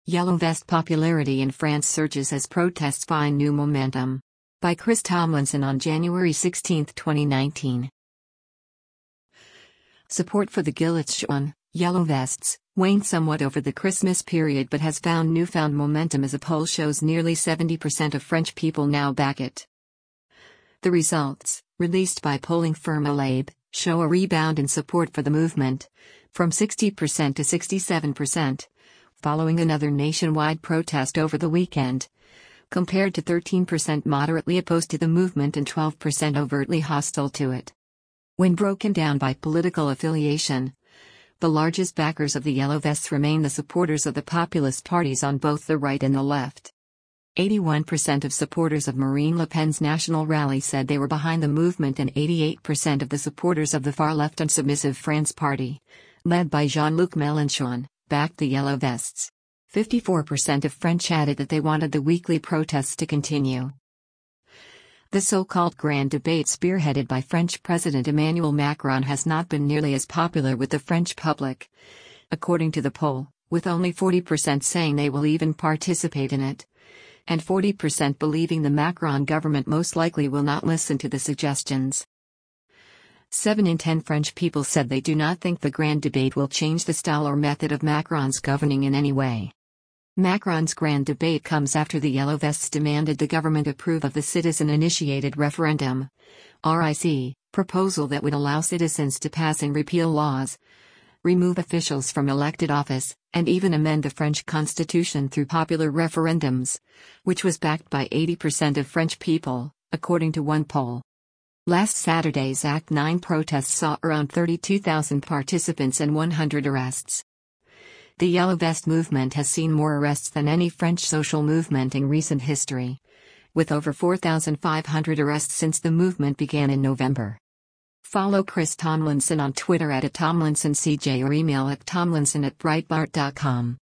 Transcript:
Yellow Vest popularity in France surges as protests find new momentum. By Chris Tomlinson on January 16, 2019. Support for the Gilets jaunes, Yellow Vests, waned somewhat over the Christmas period but has found newfound momentum as a poll shows nearly 70% of French people now back it. The results, released by polling firm Elabe, show a rebound in support for the movement, from 60% to 67%, following another nationwide protest over the weekend, compared to 13% moderately opposed to the movement and 12% overtly hostile to it. When broken down by political affiliation, the largest backers of the Yellow Vests remain the supporters of the populist parties on both the right and the left. 81% of supporters of Marine Le Pen's National Rally said they were behind the movement, and 88% of the supporters of the far-left and Submissive France Party, led by Jean-Luc Mélenchon, backed the Yellow Vests. 54% of French added that they wanted the weekly protests to continue. The so-called Grand Debate spearheaded by French President Emmanuel Macron has not been nearly as popular with the French public, according to the poll, with only 40% saying they will even participate in it, and 40% believing the Macron government most likely will not listen to the suggestions. 7 in 10 French people said they do not think the Grand Debate will change the style or method of Macron's governing in any way. Macron's Grand Debate comes after the Yellow Vests demanded the government approve of the citizen-initiated referendum (RIC) proposal that would allow citizens to pass and repeal laws, remove officials from elected office, and even amend the French constitution through popular referendums, which was backed by 80% of French people, according to one poll. Last Saturday's Act 9 protests saw around 32,000 participants and 100 arrests. The Yellow Vest movement has seen more arrests than any French social movement in recent history, with over 4,500 arrests since the movement began in November. Follow Chris Tomlinson on Twitter @TomlinsonCJ or email at tomlinson@breitbart.com.